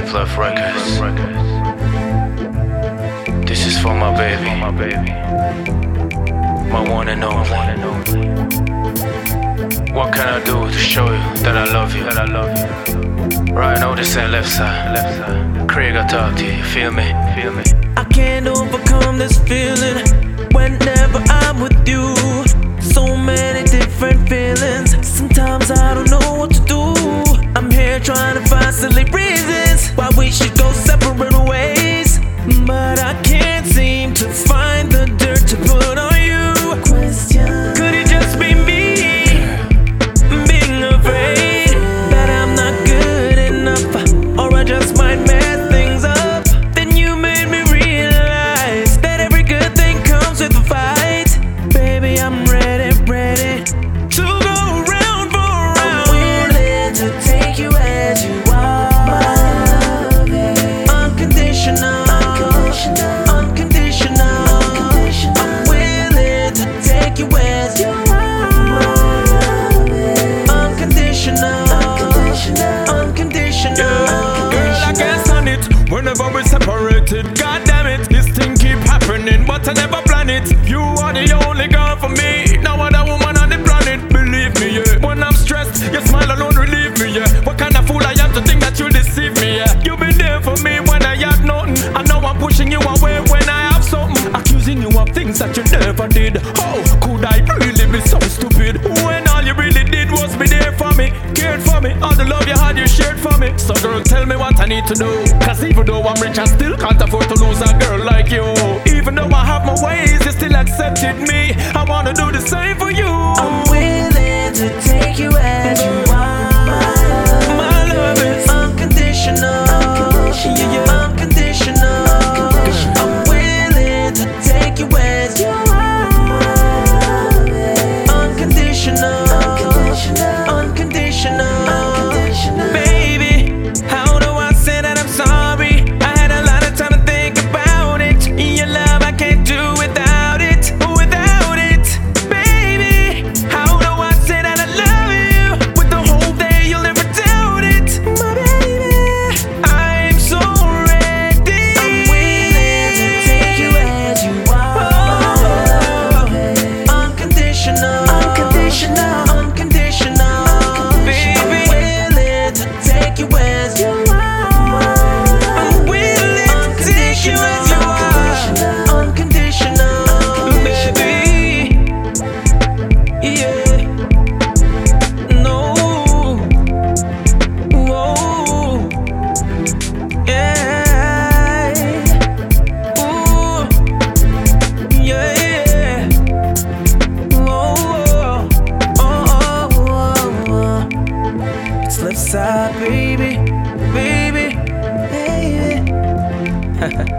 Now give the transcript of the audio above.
Love Records. This is for my baby, my one and only. What can I do to show you that I love you? Right now this ain't left side. Craig, I talk to you, you feel me? I can't overcome this feeling whenever I'm with you. So many different feelings, sometimes I don't know what to do. I'm here trying to find silly reasons why we should go separate ways, but I can't seem to find the dirt to put on you. Question: could it just be me being afraid that I'm not good enough, or I just might mess things up? Then you made me realize that every good thing comes with a fight. Baby, I'm ready to go round for round. I'm willing to take you as you are, unconditional. I'm willing to take you as you are, unconditional. Girl, I can't stand it whenever we're separated. God damn it, this thing keep happening, but I never plan it. You are the only girl for me, no other woman on the planet. Believe me, yeah. When I'm stressed, your smile alone relieve me, yeah. What kind of fool I am to think that you'll deceive me, yeah. You been there for me when I had nothing. I know I'm pushing you away when I have something, accusing you of things that you never did. How could I really be so stupid when all you really did was be there for me, cared for me, all the love you had you shared for me. So girl, tell me what I need to do, cause even though I'm rich I still can't afford to lose a girl like you. Even though I have my ways, you still accepted me. I wanna do the same for you. I'm willing to take you as you are. My love is unconditional. Unconditional. I'm willing to take you as you are, unconditional. Baby, how do I say that I'm sorry? I had a lot of time to think about it. Your love, I can't do without it. Baby, how do I say that I love you with the hope that you'll never doubt it? My baby, I'm so ready. I'm willing to take you as you are, unconditional. Baby, I'm willing to take you as you are. I'm willing to take you as you are, unconditional. Baby, yeah, no, whoa, yeah, ooh, yeah, whoa, it's left side, baby.